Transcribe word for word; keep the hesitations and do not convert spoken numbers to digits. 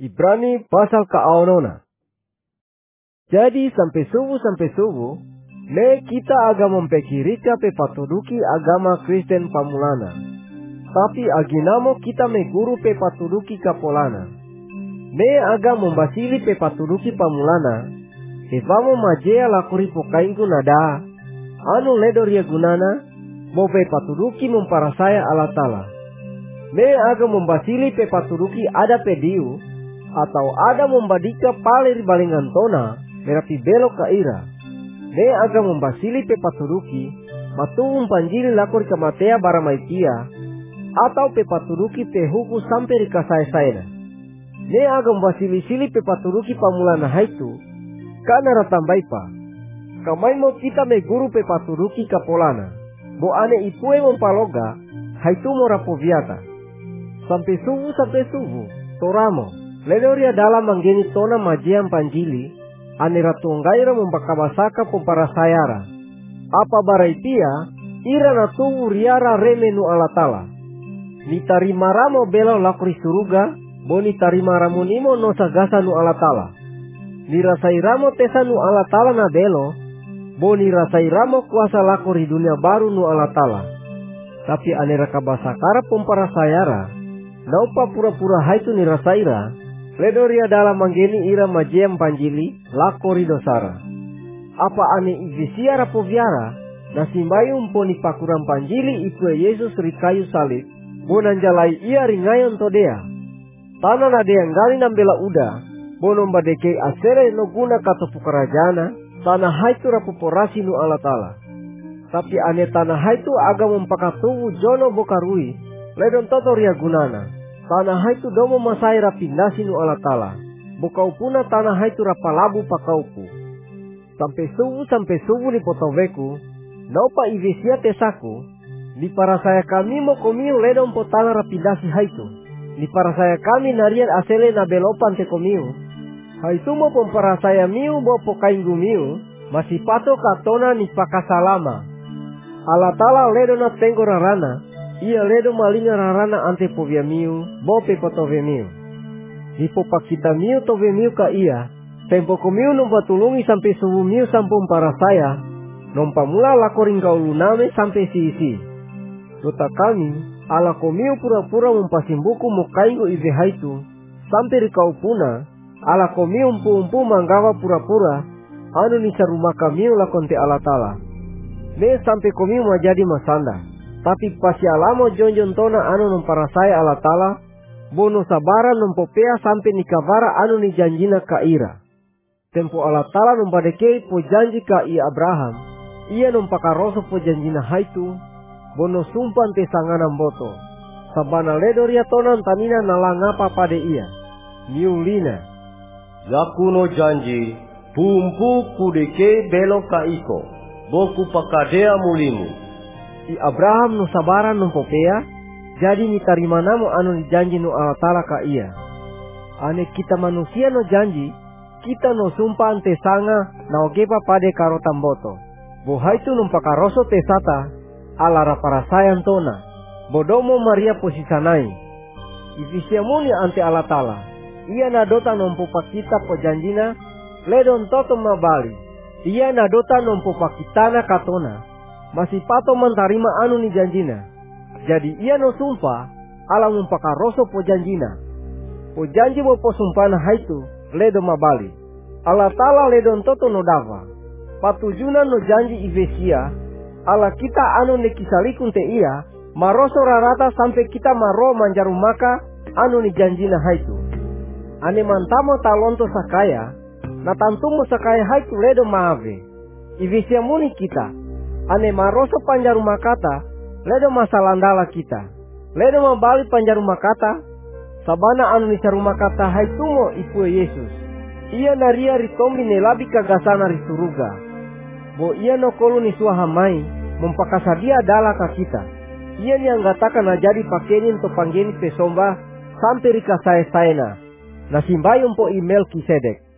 Ibrani pasal ka-aonona. Jadi sampai subuh sampai subuh, ne kita agak mempekirika pe patuduki agama Kristen pamulana. Tapi aginamo kita me guru pe patuduki kapolana. Ne agak membasili pe patuduki pamulana. Evamo majea lakuri pokaingku nada. Anu ledo ria gunana, mo pe patuduki memparasaya Allah Ta'ala. Ne agak membasili pe patuduki ada pediu, atau ada membadika palir balingan tona merapi belok ka ira. Ne agak membasili pe patuduki matuung panjili lakor kamatea baramaitia atau pe patuduki pe huku sampai rika saya-sayana. Ne agak membasili-sili pe patuduki pamulana haitu kana ratambai pa. Kamai mo kita me guru pe patuduki kapolana. Bo ane ipue mempaloga haitu mo rapoviata. Sampai subuh sampai subuh toramo. Ledoria dalam manggeni tona majian panjili, ane ratunggaira membakabasaka pomparasayara. Apa baraitia, ira natubu riara remenu alatala. Ni tarima ramo belo lakuri suruga, boni tarima ramunimo no sagasa nu alatala. Ni rasai ramo tesa nu alatala na belo, boni rasai ramo kuasa lakuri dunia baru nu alatala. Tapi ane rakabasakara pomparasayara, naupa pura-pura haitu ni rasaira, ledoria dalam manggeni ira majem panjili lakori dosara. Apa ane ivisia rapoviara nasimbayum poni pakuran panjili ikue Yesus rikayu salib bonanjalai ia ringayon todea. Tanah nade yang gali nambela uda bonom badeke asere no guna katopu kerajana tanah haitu rapoporasi nu Allah Ta'ala. Tapi ane tanah haitu aga mempakatubu jono bokarui ledon toto ria gunana. Tanah haitu domo masai rapindasi nu Allah Ta'ala. Bukau puna tanah haitu rapalabu pakaupu. Sampai subuh sampai subuh ni potoveku. Naupa ivesia tesaku. Di para saya kami mo komiu ledom po tanah rapindasi haitu. Di para saya kami narian asele na belopan te komiu. Haitu mo pompara saya miu bo pokainggu miu. Masih pato katona ni pakasalama. Allah Ta'ala ledona tenggo rarana. Ia ledo malinga rarana ante povia miu, bope potove miu. Hipo pakita miu tove miu ka ia, tempo komiu nompa tulungi sampai subuh miu sampung para saya, nompa mula lakoring kauluname sampai siisi. Dota kami, ala komiu pura-pura mempasimbuku mukaingo ive haitu, sampai rikau puna, ala komiu umpu-umpu manggawa pura-pura, anu nisa rumah kamiu lakonte Allah Ta'ala. Ne sampai komiu majadi masanda. Tapi pasi alamo jonjon tona anu memparasai Allah Ta'ala, bono sabara nompopea sampai nikavara anu ni janjina ka ira. Tempo Allah Ta'ala nombadekei po janji ka i Abraham, ia nompakaroso po janjina haitu, bono sumpan te sanganam boto. Sabana ledoria tonan tanina nalangapa pade ia. Niulina. Yakuno janji, pumpu kudeke belo ka iko, boku pakadea mulimu. I Abraham no sabaran no popea, jadi ni tarima namo anu ni janji no Allah Ta'ala ka ia. Ane kita manusia no janji, kita no sumpah ante sanga na ogepa pade karo tamboto. Bohai tu numpakaroso te sata, ala raparasayan tona. Bodomo Maria posisanai. Ifisiamuni ante Allah Ta'ala. Ia nadota nompo pakita po janjina, ledon toto mabali. Ia nadota nompo pakitana katona. Masih pato mantarima anu ni janjina. Jadi ia no sumpah ala mumpakaroso po janjina. Po janji mo po sumpana haitu ledo mabali. Allah Ta'ala ledon toto no dava. Patujuna no janji ivesia ala kita anu ne kisalikun te ia maroso rarata sampai kita maro manjarumaka anu ni janjina haitu. Ane mantamo talonto sakaya na tantumo sakaya haitu ledo maave. Ivesia muni kita. Ane maroso panjaru makata, ledo masalandala kita. Ledo mabali panjaru makata, sabana anu nisa rumah kata haitumo ipue Yesus. Ia naria ritombi nelabi kagasana risuruga. Bo ia no kolu ni suahamai, mempakasadia dala ka kita. Ia ni anggatakan na jadi pakenin to panggeni pesomba, sampai rika sae saena. Nasimbayum po email kisedek.